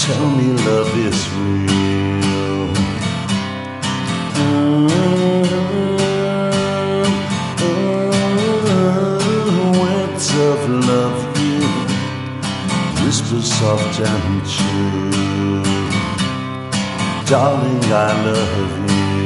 tell me love is real. Words of love, you whisper soft and true. Darling, I love you.